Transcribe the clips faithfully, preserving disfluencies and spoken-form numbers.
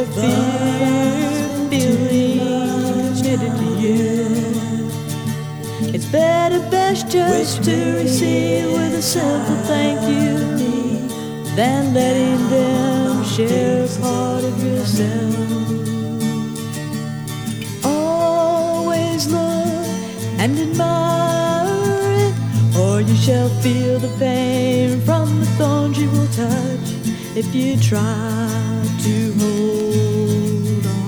that fear feeling knitted to you. It's better, best just to receive with a simple thank you than letting them share a part of yourself. Always look and admire it, or you shall feel the pain from the thorns you will touch if you try to hold on.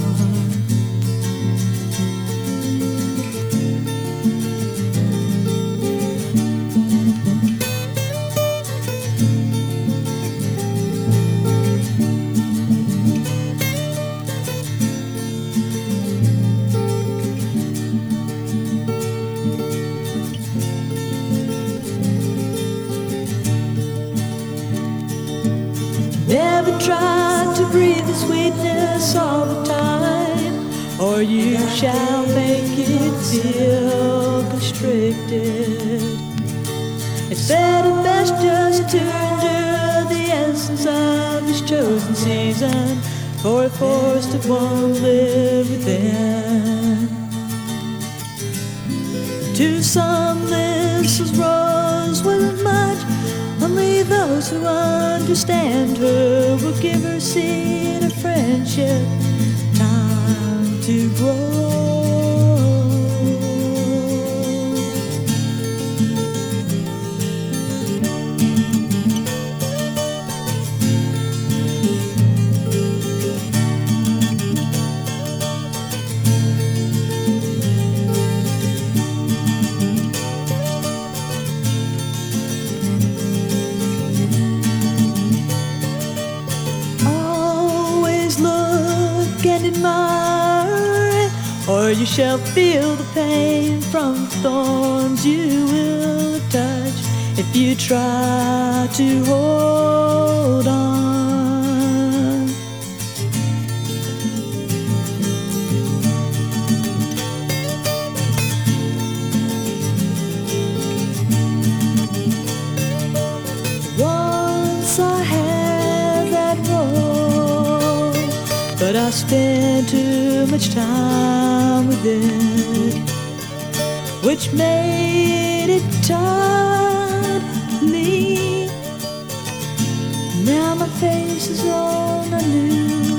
Never try to breathe the sweetness all the time, or you shall make it feel constricted. It's better, best just to endure the essence of this chosen season, for a forest of one live within. To some this is rose wasn't much, only those who understand her will give her seed of friendship time to grow. And admire it, or you shall feel the pain from the thorns you will touch if you try to hold on. Once I had that role, but I spent too much time with it, which made it tightly. Now my face is on a new